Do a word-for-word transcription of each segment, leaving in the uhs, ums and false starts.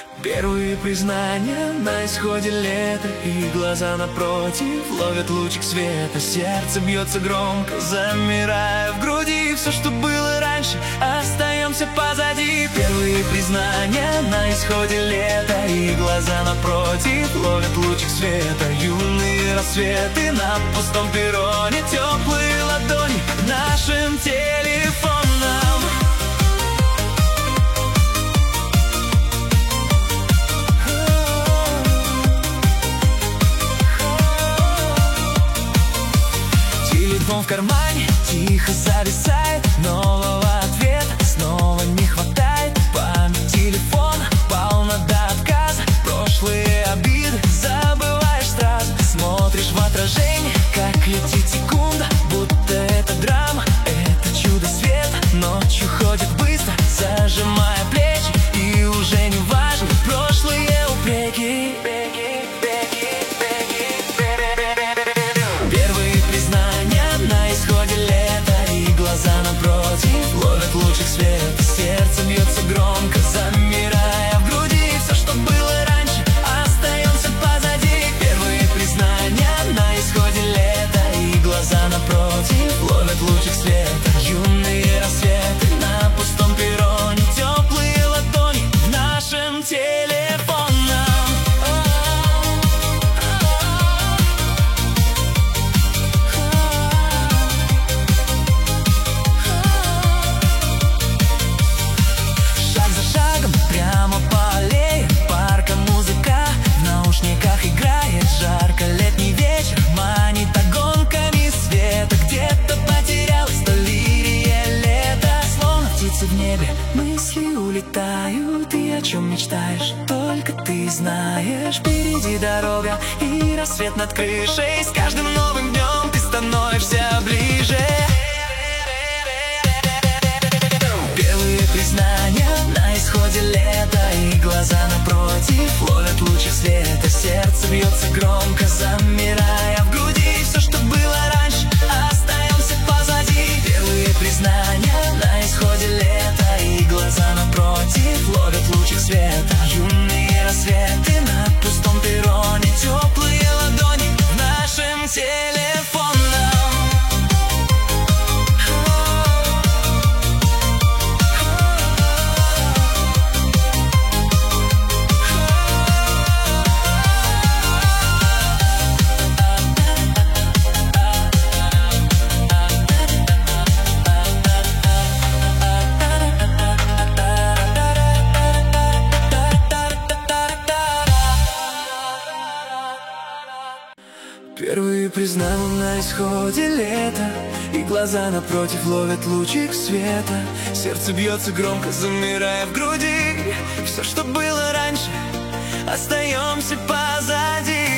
Первые признания на исходе лета, и глаза напротив ловят лучик света. Сердце бьется громко, замирая в груди. Все, что было раньше, остаемся позади. Первые признания на исходе лета, и глаза напротив ловят лучик света. Юные рассветы на пустом перроне, теплые ладони нашим телефоном. Телефон в кармане тихо зависает, нового ответа снова не хватает. Память телефона полна до отказа, прошлые обиды забываешь сразу. Смотришь в отражение, как летит секунда, будто это драма, это чудо света. Ночью ходит быстро, зажимая плечи, и уже не важно прошлые упреки. Первые признания на исходе лета, и глаза напротив ловят лучик света. Сердце бьется громко, замирая в груди. Все, что было раньше, остаемся позади. Первые признания на исходе лета, и глаза напротив ловят лучик света. Юные рассветы на пустом перроне, теплые ладони в нашем телефоном. Играет жарко, летний вечер манит огонками света. Где-то потерялась то лирия лета. Словно птицы в небе мысли улетают. И о чем мечтаешь, только ты знаешь. Впереди дорога и рассвет над крышей. С каждым новым днем ты становишься ближе. Первые признания на исходе лета, и глаза напротив ловят лучик света. Сердце бьется громко, замирая в груди. Все, что было раньше, остаемся позади. Первые признания на исходе лета, и глаза напротив ловят лучик света. Юные рассветы на пустом перроне, теплые ладони в нашем телефоном. Первые признания на исходе лета, и глаза напротив ловят лучик света. Сердце бьется громко, замирая в груди. Все, что было раньше, остаемся позади.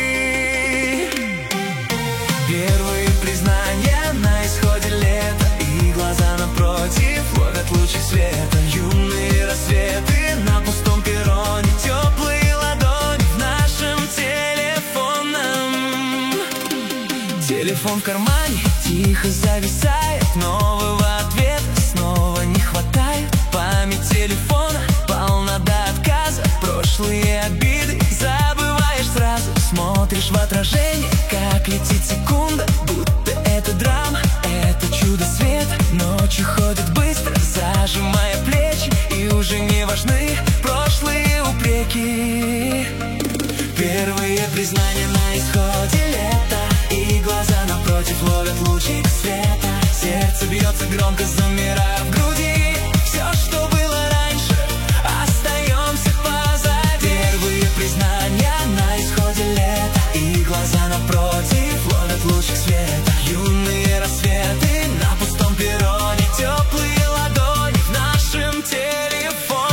Первые признания на исходе лета, и глаза напротив ловят лучик света. Юные рассветы на пустом перроне, теплые ладони в нашем телефоном. Телефон в кармане тихо зависает, нового ответа снова не хватает. Память телефона полна до отказа, прошлые обиды забываешь сразу. Смотришь в отражение, как летит секунда, будто это драма, это чудо света. Ночью ходит быстро, зажимая плечи, и уже не важны прошлые упреки. Первые признания на исходе лета, и глаза напротив ловят лучик света. Сердце бьется громко, замирая в груди. Все, что было раньше, остаемся позади. Первые признания на исходе лета, и глаза напротив ловят лучик света. Юные рассветы на пустом перроне, теплые ладони в нашем телефоном.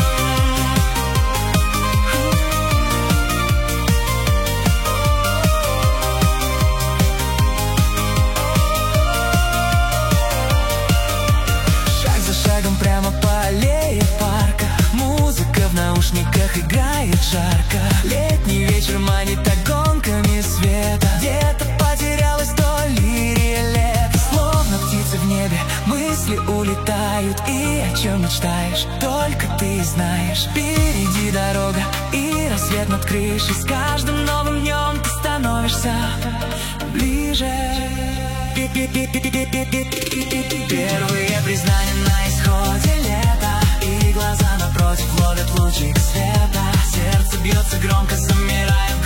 Прямо по аллее парка, музыка в наушниках играет жарко. Летний вечер манит огонками света. Где-то потерялась то лирия лета. Словно птицы в небе мысли улетают. тают, и о чем мечтаешь, только ты знаешь. Впереди дорога и рассвет над крышей. С каждым новым днем ты становишься ближе. Первые признания на исходе лета, и глаза напротив ловят лучик света. Сердце бьется громко, замирая в